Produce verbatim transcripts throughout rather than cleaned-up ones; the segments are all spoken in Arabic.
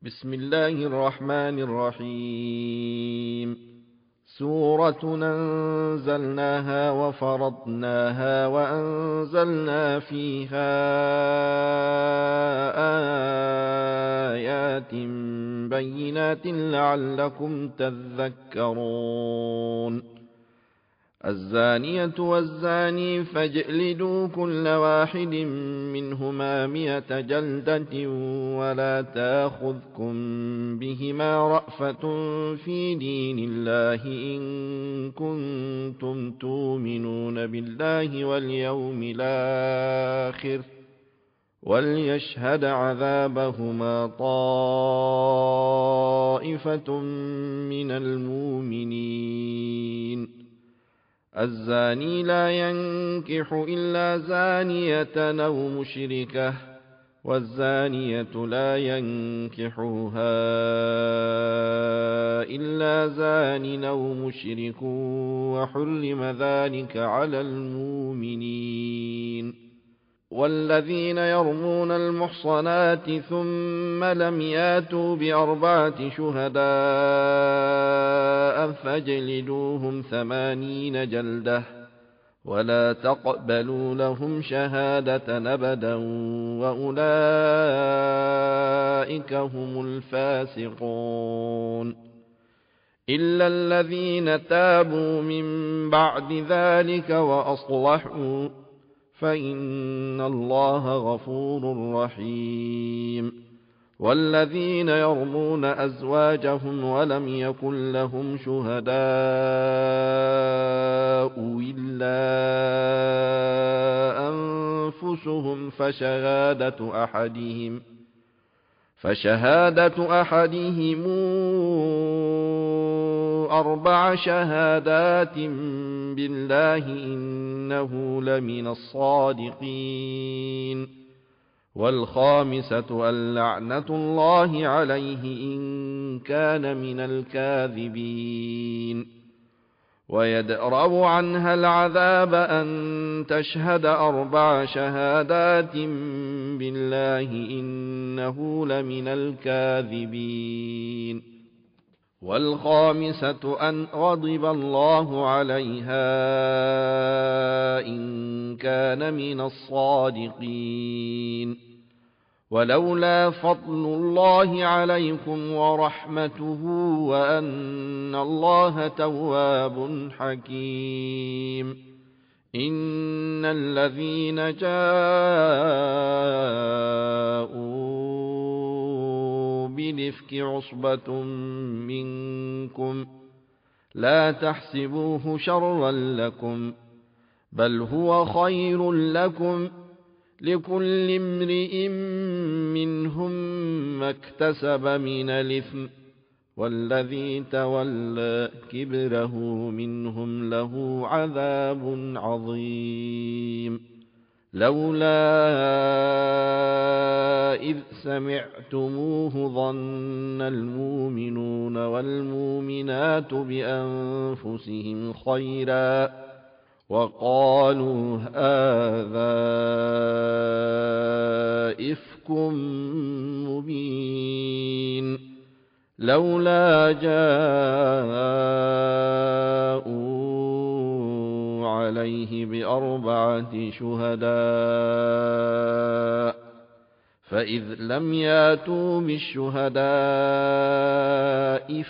بسم الله الرحمن الرحيم سورة أنزلناها وفرضناها وأنزلنا فيها آيات بينات لعلكم تذكرون الزانية والزاني فاجلدوا كل واحد منهما مئة جلدة ولا تاخذكم بهما رأفة في دين الله إن كنتم تؤمنون بالله واليوم الآخر وليشهد عذابهما طائفة من المؤمنين الزاني لا ينكح إلا زانية أو مشركة والزانية لا ينكحها إلا زان أو مشرك وحرم ذلك على المؤمنين والذين يرمون المحصنات ثم لم ياتوا بأربعة شهداء فاجلدوهم ثمانين جلدة ولا تقبلوا لهم شهادة أبدا وأولئك هم الفاسقون إلا الذين تابوا من بعد ذلك وأصلحوا فإن الله غفور رحيم والذين يرمون أزواجهم ولم يكن لهم شهداء إلا أنفسهم فشهادة أحدهم فشهادة أحدهم أربع شهادات بالله إنه لمن الصادقين والخامسة اللعنة الله عليه إن كان من الكاذبين ويدرأ عنها العذاب أن تشهد أربع شهادات بالله إنه لمن الكاذبين والخامسة أن غضب الله عليها إن كان من الصادقين ولولا فضل الله عليكم ورحمته وأن الله تواب حكيم إن الذين جاءوا بالإفك عصبة منكم لا تحسبوه شرا لكم بل هو خير لكم لكل امرئ منهم ما اكتسب من الإثم والذي تولى كبره منهم له عذاب عظيم لولا إذ سمعتموه ظن المؤمنون والمؤمنات بأنفسهم خيرا وقالوا هذا إفك مبين لولا جاءوا عليه بأربعة شهداء فإذ لم ياتوا بالشهداء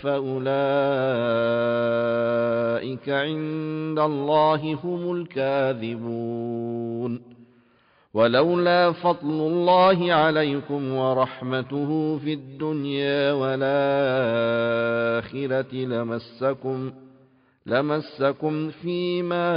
فأولئك عند الله هم الكاذبون ولولا فضل الله عليكم ورحمته في الدنيا والآخرة لمسكم لمسكم فيما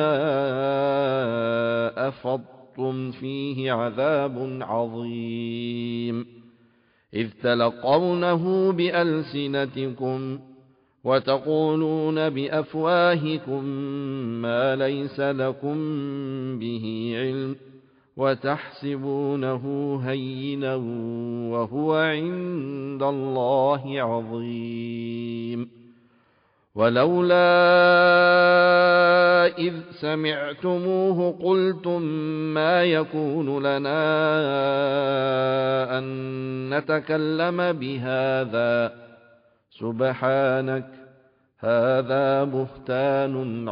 أفضتم فيه عذاب عظيم إذ تلقونه بألسنتكم وتقولون بأفواهكم ما ليس لكم به علم وتحسبونه هينا وهو عند الله عظيم ولولا إذ سمعتموه قلتم ما يكون لنا أن نتكلم بهذا سبحانك هذا بهتان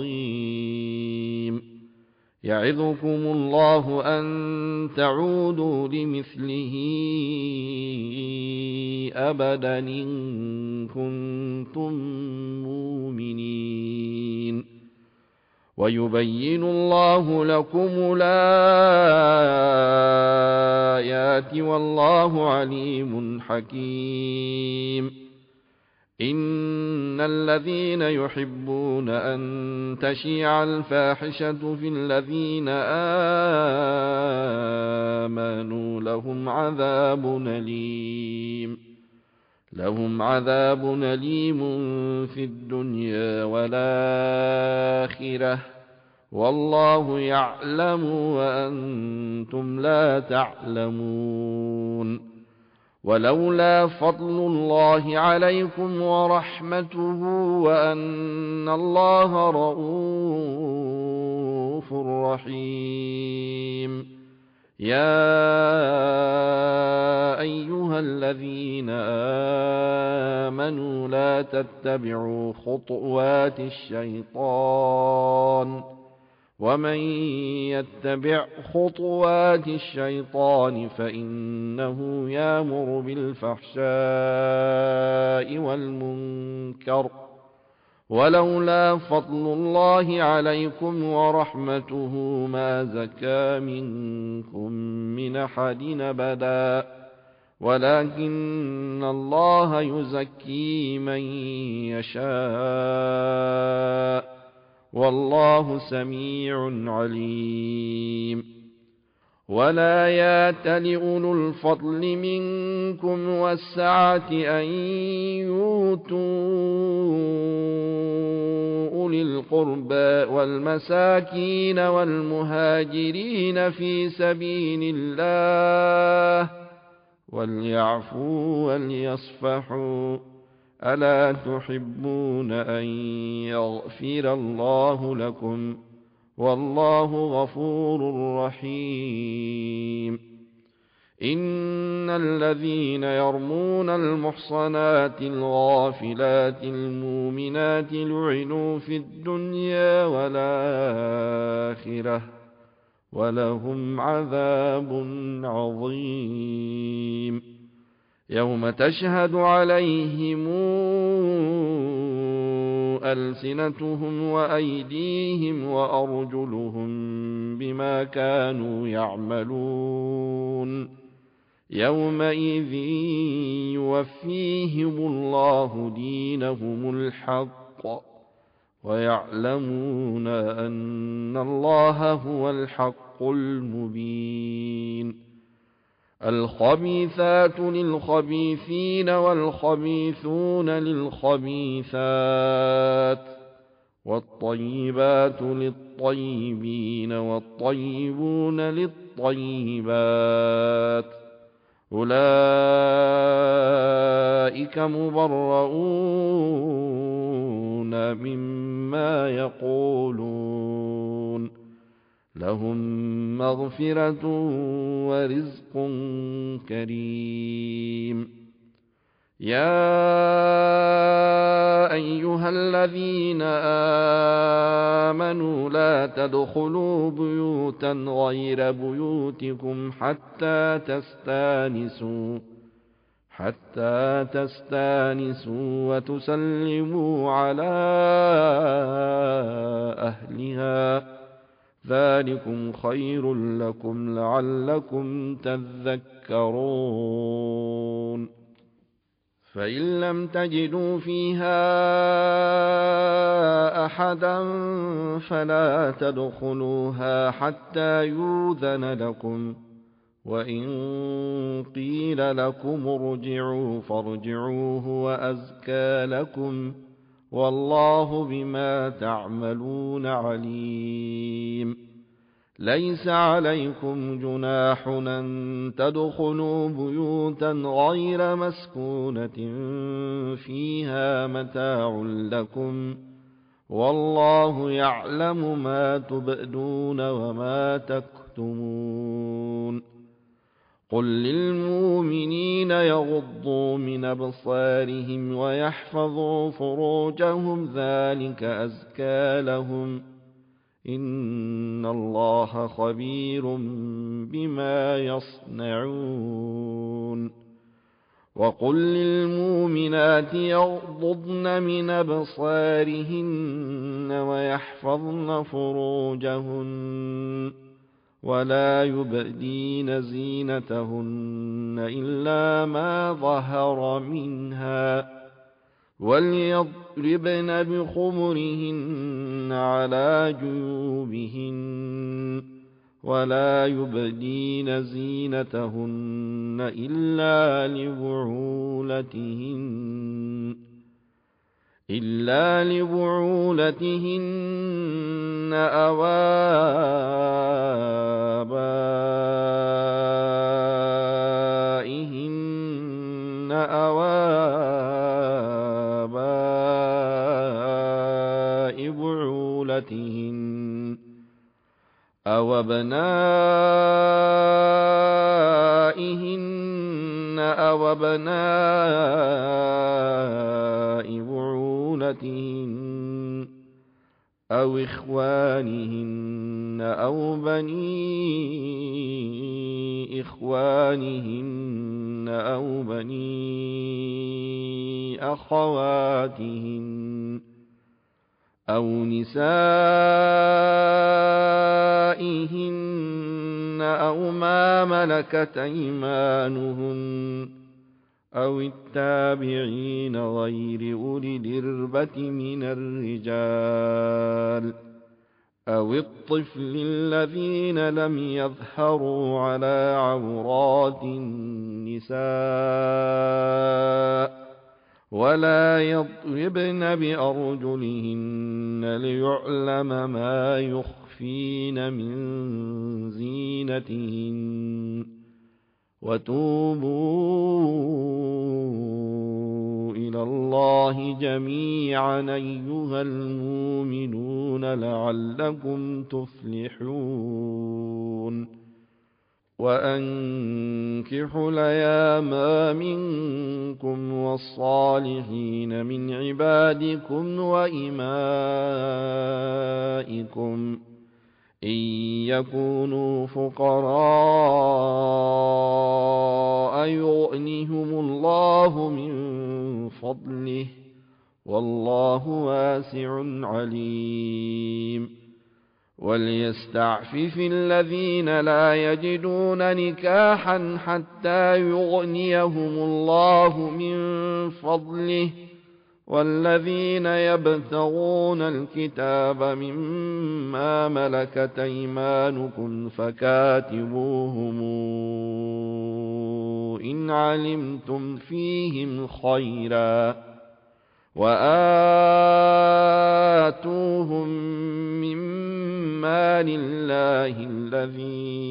عظيم يعظكم الله أن تعودوا لمثله أبدا إن كنتم مؤمنين ويبين الله لكم الآيات والله عليم حكيم إن الذين يحبون أن تشيع الفاحشة في الذين آمنوا لهم عذاب أليم لهم عذاب أليم في الدنيا والآخرة والله يعلم وأنتم لا تعلمون ولولا فضل الله عليكم ورحمته وأن الله رءوف رحيم يا أيها الذين آمنوا لا تتبعوا خطوات الشيطان ومن يتبع خطوات الشيطان فإنه يأمر بالفحشاء والمنكر ولولا فضل الله عليكم ورحمته ما زكى منكم من أحد أبدا ولكن الله يزكي من يشاء والله سميع عليم ولا يات لأولو الفضل منكم والسعة أن يؤتوا أولي القربى والمساكين والمهاجرين في سبيل الله وليعفوا وليصفحوا ألا تحبون أن يغفر الله لكم والله غفور رحيم إن الذين يرمون المحصنات الغافلات المؤمنات لعنوا في الدنيا والآخرة ولهم عذاب عظيم يوم تشهد عليهم ألسنتهم وأيديهم وأرجلهم بما كانوا يعملون يومئذ يوفيهم الله دينهم الحق ويعلمون أن الله هو الحق المبين الخبيثات للخبيثين والخبيثون للخبيثات والطيبات للطيبين والطيبون للطيبات أولئك مبرؤون مما يقولون لهم مغفرة ورزق كريم يا أيها الذين آمنوا لا تدخلوا بيوتا غير بيوتكم حتى تستانسوا حتى تستانسوا وتسلموا على أهلها ذلكم خير لكم لعلكم تذكرون فإن لم تجدوا فيها أحدا فلا تدخلوها حتى يؤذن لكم وإن قيل لكم ارجعوا فارجعوا هو أزكى لكم والله بما تعملون عليم ليس عليكم جناح أن تدخلوا بيوتا غير مسكونة فيها متاع لكم والله يعلم ما تبدون وما تكتمون قل للمؤمنين يغضوا من أبصارهم ويحفظوا فروجهم ذلك أزكى لهم إن الله خبير بما يصنعون وقل للمؤمنات يغضضن من أبصارهن ويحفظن فروجهن ولا يبدين زينتهن إلا ما ظهر منها وليضربن بخمرهن على جيوبهن ولا يبدين زينتهن إلا لبعولتهن إلا لبعولتهن أو آبائهن أو آباء بعولتهن أو أبنائهن أو أبناء بعولتهن أو إخوانهن أو بني إخوانهن أو بني أخواتهن أو نسائهن أو ما ملكت أيمانهن أو التابعين غير أولي الإربة من الرجال أو الطفل الذين لم يظهروا على عورات النساء ولا يضربن بأرجلهن ليعلم ما يخفين من زينتهن وتوبوا إلى الله جميعا أيها المؤمنون لعلكم تفلحون وأنكحوا الأيام منكم والصالحين من عبادكم وإمائكم إن يكونوا فقراء يغنهم الله من فضله والله واسع عليم وليستعفف الذين لا يجدون نكاحا حتى يغنيهم الله من فضله والذين يبتغون الكتاب مما ملكت أيمانكم فكاتبوهم إن علمتم فيهم خيرا وآتوهم مما لله الذي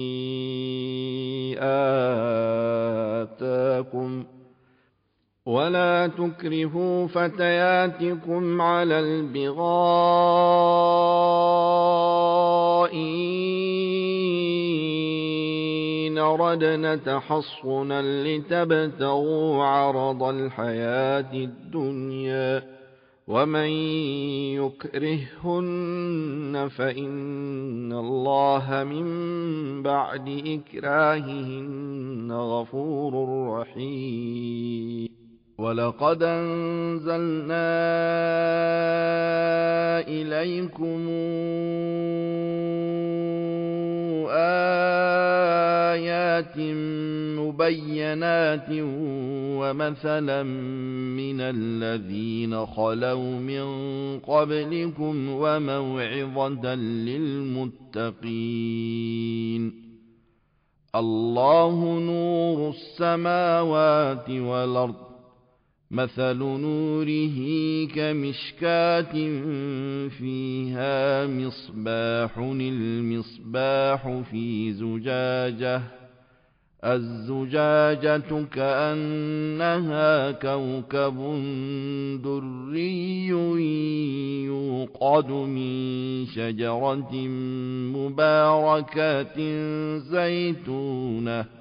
آتاكم ولا تكرهوا فتياتكم على البغاء إن أردنا تحصنا لتبتغوا عرض الحياة الدنيا ومن يكرههن فإن الله من بعد إكراههن غفور رحيم ولقد أنزلنا إليكم آيات مبينات ومثلا من الذين خلوا من قبلكم وموعظة للمتقين الله نور السماوات والأرض مثل نوره كمشكاة فيها مصباح المصباح في زجاجة الزجاجة كأنها كوكب دري يوقد من شجرة مباركة زيتونة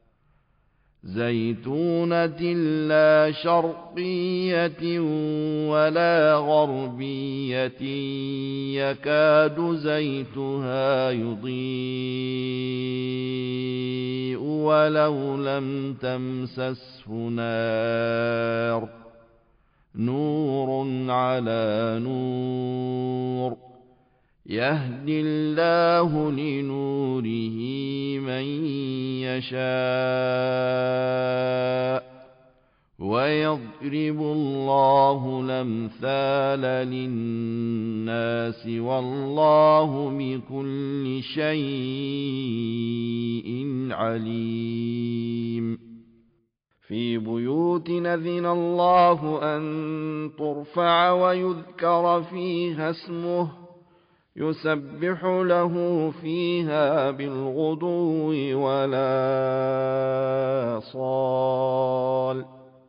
زيتونة لا شرقية ولا غربية يكاد زيتها يضيء ولو لم تمسسه نار نور على نور يهدي الله لنوره من يشاء ويضرب الله الأمثال للناس والله بكل شيء عليم في بيوت أذن الله أن ترفع ويذكر فيها اسمه يسبح له فيها بالغدو ولا صال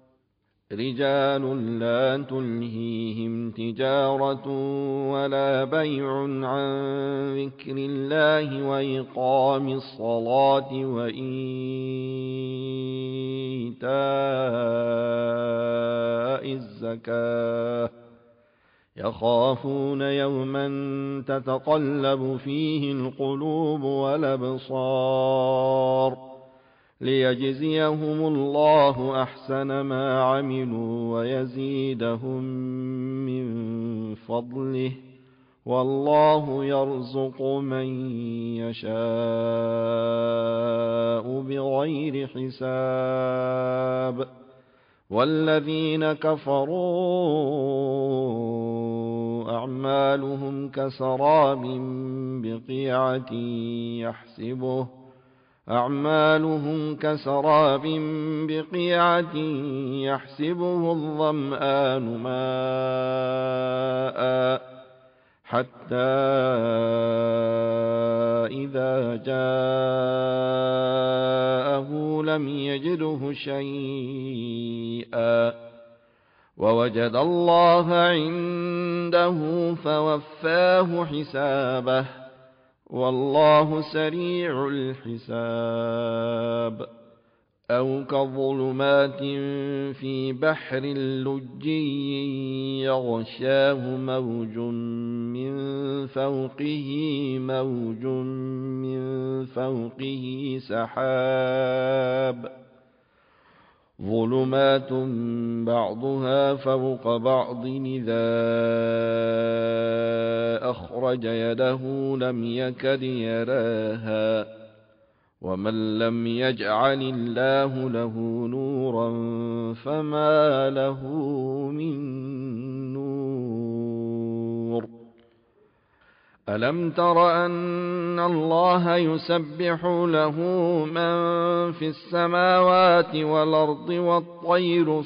رجال لا تلهيهم تجارة ولا بيع عن ذكر الله وإقام الصلاة وإيتاء الزكاة يخافون يوما تتقلب فيه القلوب والأبصار ليجزيهم الله أحسن ما عملوا ويزيدهم من فضله والله يرزق من يشاء بغير حساب والذين كفروا أعمالهم كسراب بقيعة يحسبه أعمالهم كسراب بقيعة يحسبه الظمآن ماء حتى إذا جاءه لم يجده شيئا ووجد الله عنده فوفاه حسابه والله سريع الحساب أو كظلمات في بحر لجي يغشاه موج من فوقه موج من فوقه سحاب ظلمات بعضها فوق بعض إذا أخرج يده لم يكد يراها ومن لم يجعل الله له نورا فما له من نور ألم تر أن الله يسبح له من في السماوات والأرض والطير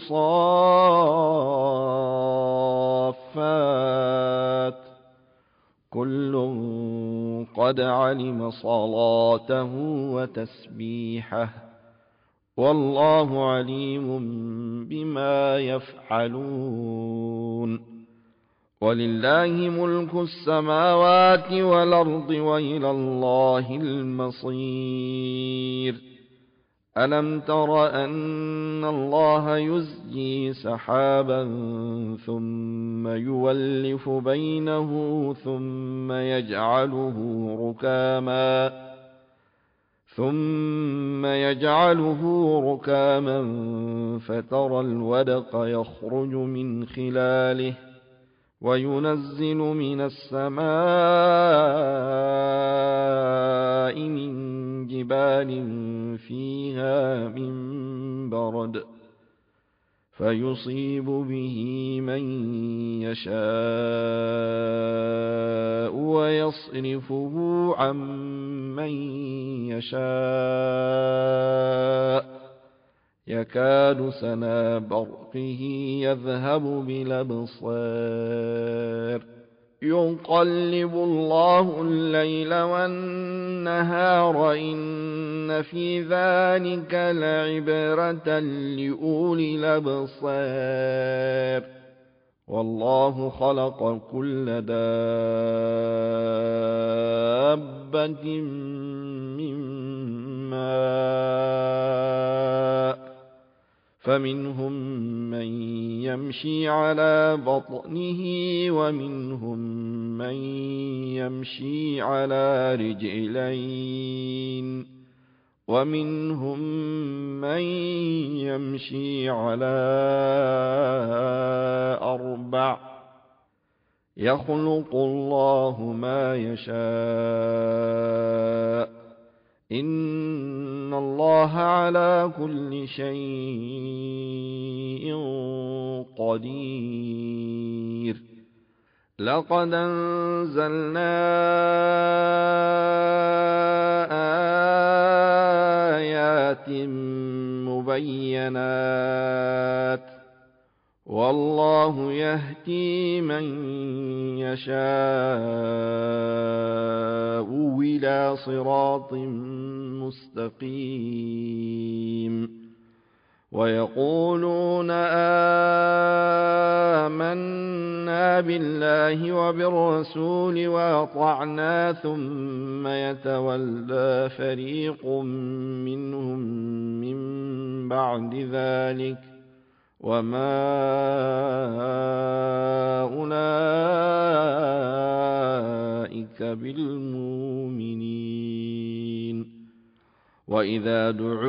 صافات كل قد علم صلاته وتسبيحه والله عليم بما يفعلون ولله ملك السماوات والأرض وإلى الله المصير ألم تر أن الله يزجي سحابا ثم يولف بينه ثم يجعله ركاما ثم يجعله ركاما فترى الودق يخرج من خلاله وينزل من السماء من جبال فيها من برد فيصيب به من يشاء ويصرفه عن من يشاء يكاد سنا برقه يذهب بالأبصار يقلب الله الليل والنهار إن في ذلك لعبرة لأولي الأبصار والله خلق كل دابة من ماء فمنهم من يمشي على بطنه ومنهم من يمشي على رجلين ومنهم من يمشي على أربع يخلق الله ما يشاء إن الله على كل شيء قدير لقد أنزلنا آيات مبينات والله يهدي من يشاء إلى صراط مستقيم ويقولون آمنا بالله وبالرسول وأطعنا ثم يتولى فريق منهم من بعد ذلك وما أولئك بالمؤمنين وإذا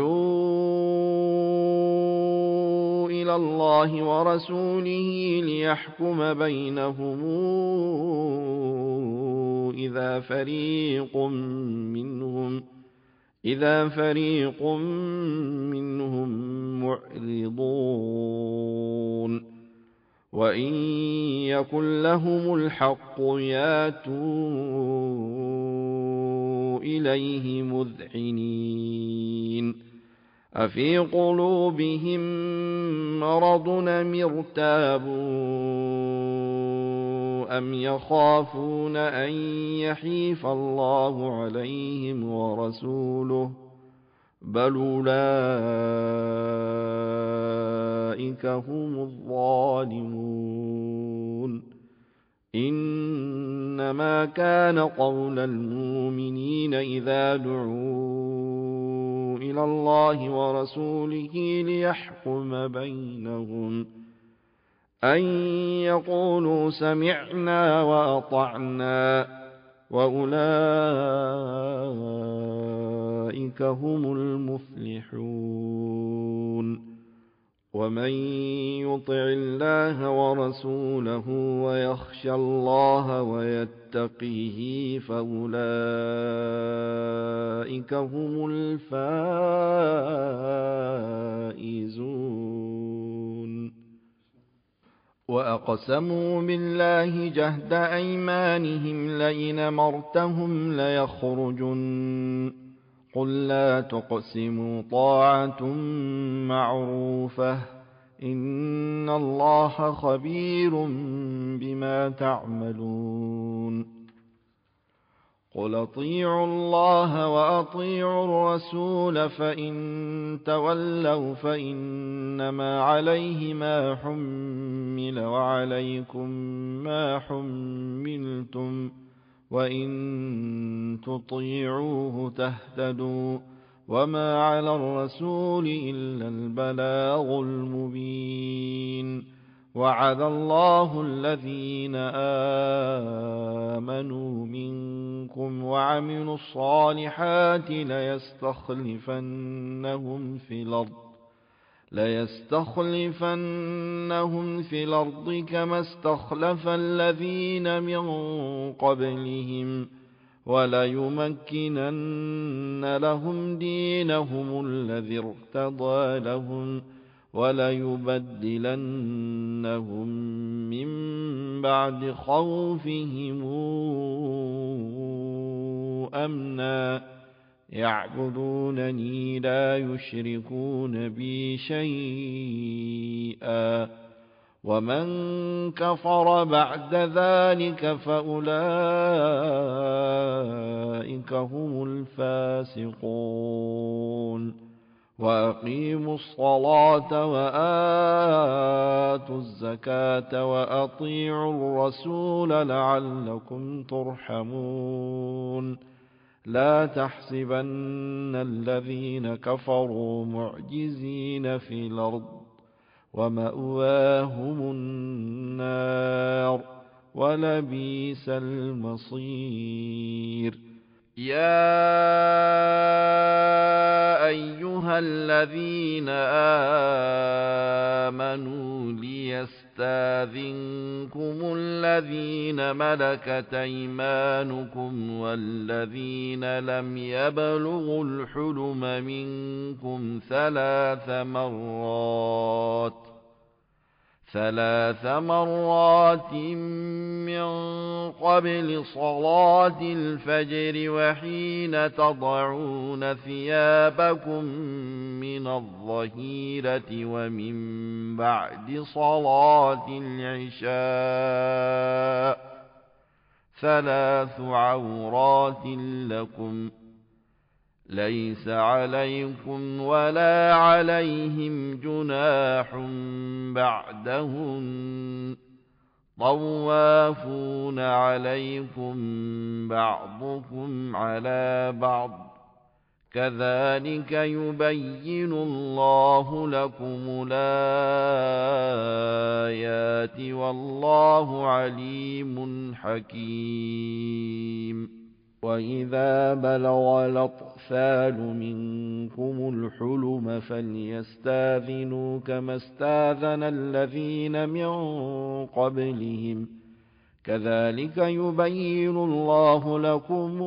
دعوا إلى الله ورسوله ليحكم بينهم إذا فريق منهم إذا فريق منهم معرضون وإن يكن لهم الحق ياتوا إليه مذعنين أفي قلوبهم مرض أم ارتابوا أم يخافون أن يحيف الله عليهم ورسوله بل أولئك هم الظالمون إنما كان قول المؤمنين إذا دعوا إلى الله ورسوله ليحكم بينهم أن يقولوا سمعنا وأطعنا وأولئك هم المفلحون ومن يطع الله ورسوله ويخشى الله ويتقيه فأولئك هم الفائزون وأقسموا بالله جهد أيمانهم لئن أمرتهم ليخرجن قل لا تقسموا طاعة معروفة إن الله خبير بما تعملون قل أطيعوا الله وأطيعوا الرسول فإن تولوا فإنما عليه ما حمل وعليكم ما حملتم وإن تطيعوه تهتدوا وما على الرسول إلا البلاغ المبين وعد الله الذين آمنوا منكم وعملوا الصالحات ليستخلفنهم في الأرض ليستخلفنهم في الأرض كما استخلف الذين من قبلهم وليمكنن لهم دينهم الذي ارتضى لهم وليبدلنهم من بعد خوفهم أمنا يعبدونني لا يشركون بي شيئا ومن كفر بعد ذلك فأولئك هم الفاسقون وأقيموا الصلاة وآتوا الزكاة وأطيعوا الرسول لعلكم ترحمون لا تحسبن الذين كفروا معجزين في الأرض ومأواهم النار ولبئس المصير يا أيها الذين آمنوا ليستاذنكم الذين ملكت أيمانكم والذين لم يبلغوا الحلم منكم ثلاث مرات ثلاث مرات من قبل صلاة الفجر وحين تضعون ثيابكم من الظهيرة ومن بعد صلاة العشاء ثلاث عورات لكم ليس عليكم ولا عليهم جناح بعدهن طوافون عليكم بعضكم على بعض كذلك يبين الله لكم الآيات والله عليم حكيم وإذا بلغ الأطفال منكم الحلم فليستاذنوا كما استاذن الذين من قبلهم كذلك يبين الله لكم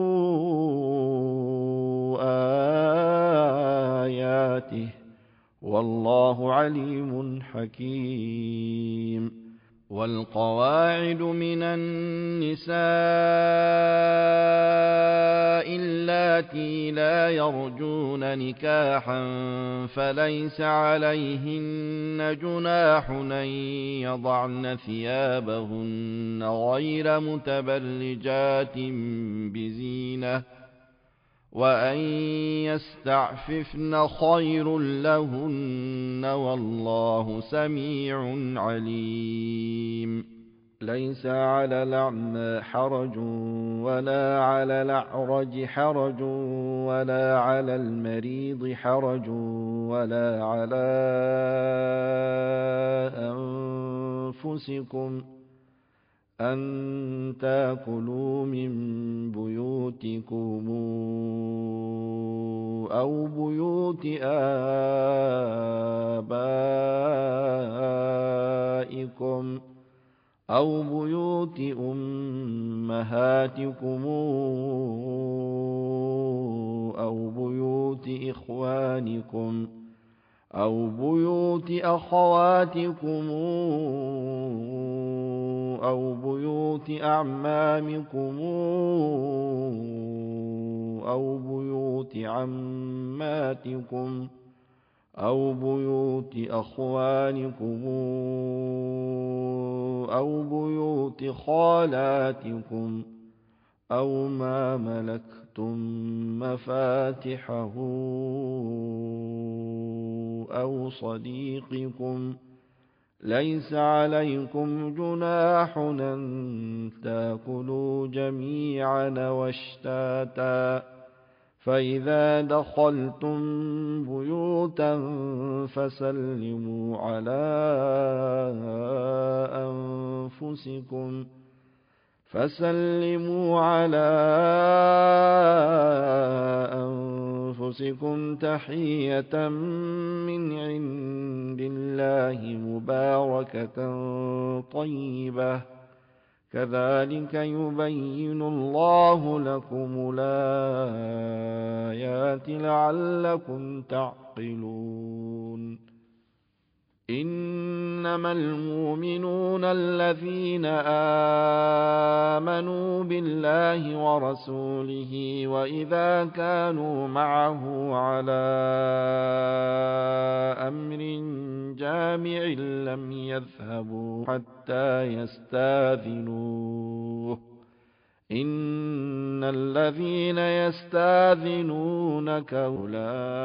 آياته والله عليم حكيم والقواعد من النساء اللاتي لا يرجون نكاحا فليس عليهن جناح أن يضعن ثيابهن غير متبرجات بزينة وأن يستعففن خير لهن والله سميع عليم ليس على الأعمى حرج ولا على الأعرج حرج ولا على المريض حرج ولا على أنفسكم أن تأكلوا من بيوتكم أو بيوت آبائكم أو بيوت أمهاتكم أو بيوت إخوانكم أو بيوت أخواتكم أو بيوت أعمامكم أو بيوت عماتكم أو بيوت أخوانكم أو بيوت خالاتكم أو ما ملكتم مفاتحه أو صديقكم ليس عليكم جناح أن تأكلوا جميعا واشتاتا فإذا دخلتم بيوتا فسلموا على أنفسكم فسلموا على أنفسكم تحية من عند الله مباركة طيبة كذلك يبين الله لكم الآيات لعلكم تعقلون إن إنما المؤمنون الذين آمنوا بالله ورسوله وإذا كانوا معه على أمر جامع لم يذهبوا حتى يستاذنوه إن الذين يستاذنونك أولئك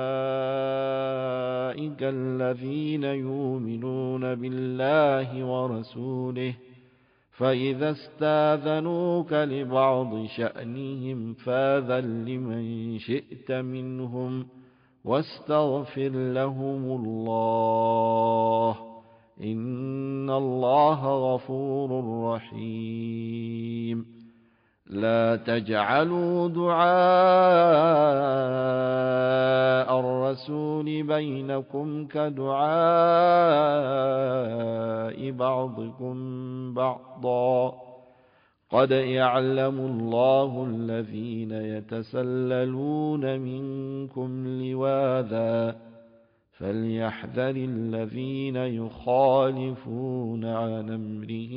الذين يؤمنون بالله ورسوله فإذا استاذنوك لبعض شأنهم فاذن لمن شئت منهم واستغفر لهم الله إن الله غفور رحيم لا تجعلوا دعاء الرسول بينكم كدعاء بعضكم بعضا قد يعلم الله الذين يتسللون منكم لواذا فليحذر الذين يخالفون عن أمره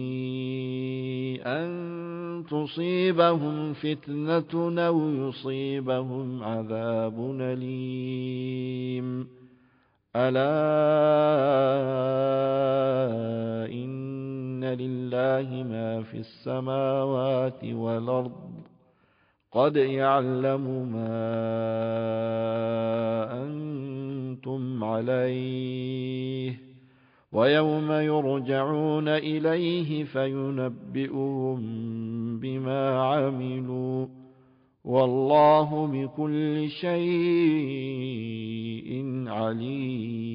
أن تصيبهم فتنة أو يصيبهم عذاب أليم ألا إن لله ما في السماوات والأرض قد يعلم ما أنتم عليه ويوم يرجعون إليه فينبئهم بما عملوا والله بكل شيء عليم.